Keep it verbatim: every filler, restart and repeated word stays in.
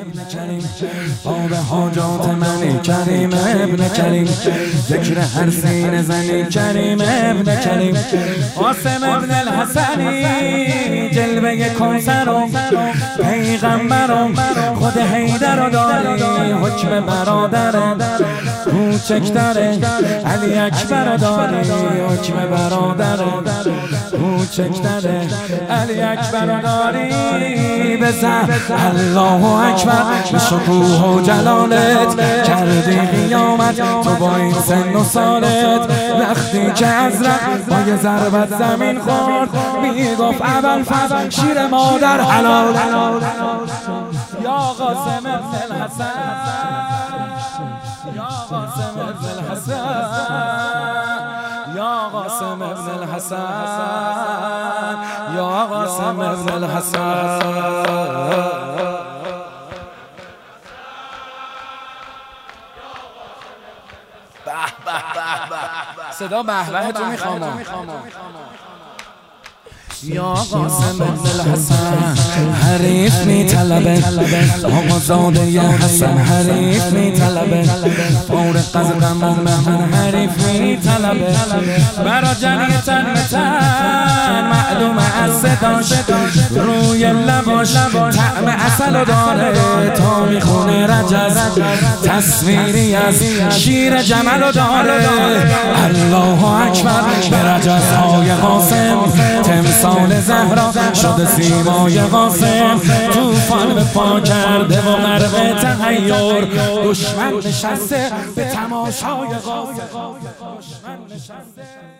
کریم آب حاجات منی کریم ابن کریم ذکر هر سینه زنی کریم ابن کریم قاسم ابن الحسنی جلوه کوثر و پیغمبر خود حیدر رو داری حکم برادر کوچکتره علی اکبر داری حکم برادر کوچکتره علی اکبر داری بزن الله اکبر به شکوه و جلالت کردی قیامت تو با این سن و سالت وقتی که از ره با یه ضربت زمین خورد میگفت ابوالفضل شیر مادر حلال یا قاسم ابن الحسن یا قاسم ابن الحسن یا قاسم ابن الحسن یا قاسم ابن الحسن صدا به به تو میخوام یا قاسم ابن الحسن حریف میطلبه آقازاده حسن حریف میطلبه فارق از غم و محن حریف میطلبه برا جنگ تن به تن معلوم از صداش روی لباش طعم عسل داره تا میخونه رجز تصویری از شیر جمل داره الله اکبر به رجزهای قاسم تمثال زهرا شده سیمای قاسم توفان به پا کرده و غرق تحیر دشمن نشسته به تماشای قاسم دشمن نشسته